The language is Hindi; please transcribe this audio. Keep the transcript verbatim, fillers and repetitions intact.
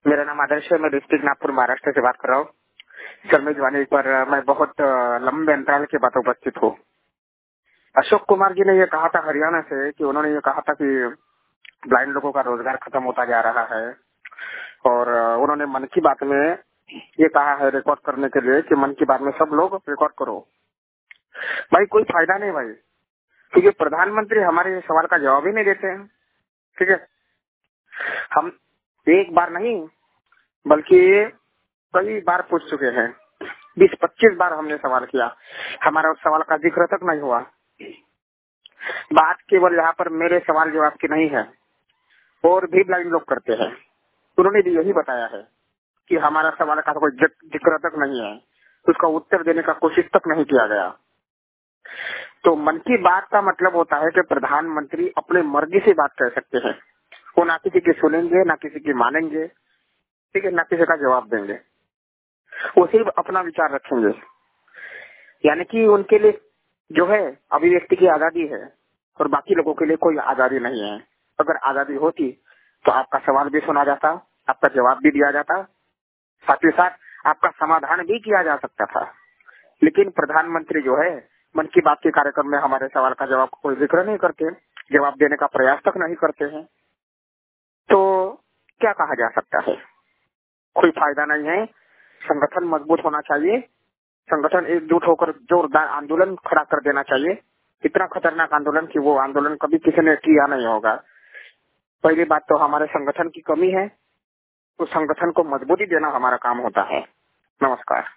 मेरा नाम आदर्श है। मैं डिस्ट्रिक्ट नागपुर महाराष्ट्र से बात कर रहा हूँ। सर मेजबानी पर मैं बहुत लंबे अंतराल के बाद उपस्थित हूँ। अशोक कुमार जी ने ये कहा था हरियाणा से कि उन्होंने ये कहा था कि ब्लाइंड लोगों का रोजगार खत्म होता जा रहा है और उन्होंने मन की बात में ये कहा है रिकॉर्ड करने के लिए कि मन की बात में सब लोग रिकॉर्ड करो। भाई कोई फायदा नहीं भाई, क्योंकि प्रधानमंत्री हमारे सवाल का जवाब ही नहीं देते हैं। ठीक है, हम एक बार नहीं बल्कि कई बार पूछ चुके हैं, बीस पच्चीस बार हमने सवाल किया, हमारा उस सवाल का जिक्र तक नहीं हुआ। बात केवल यहाँ पर मेरे सवाल जवाब की नहीं है, और भी ब्लाइंड लोग करते हैं। उन्होंने भी यही बताया है कि हमारा सवाल का कोई जिक्र तक नहीं है, उसका उत्तर देने का कोशिश तक नहीं किया गया। तो मन की बात का मतलब होता है कि प्रधानमंत्री अपने मर्जी से बात कर सकते हैं। वो ना किसी की सुनेंगे, ना किसी की मानेंगे, ठीक है, ना किसी का जवाब देंगे। वो सिर्फ अपना विचार रखेंगे। यानी कि उनके लिए जो है अभिव्यक्ति की आजादी है और बाकी लोगों के लिए कोई आजादी नहीं है। अगर आजादी होती तो आपका सवाल भी सुना जाता, आपका जवाब भी दिया जाता, साथ ही साथ आपका समाधान भी किया जा सकता था। लेकिन प्रधानमंत्री जो है मन की बात के कार्यक्रम में हमारे सवाल का जवाब कोई जिक्र नहीं करते, जवाब देने का प्रयास तक नहीं करते हैं। तो क्या कहा जा सकता है? कोई फायदा नहीं है। संगठन मजबूत होना चाहिए, संगठन एकजुट होकर जोरदार आंदोलन खड़ा कर देना चाहिए। इतना खतरनाक आंदोलन कि वो आंदोलन कभी किसी ने किया नहीं होगा। पहली बात तो हमारे संगठन की कमी है, उस संगठन को मजबूती देना हमारा काम होता है। नमस्कार।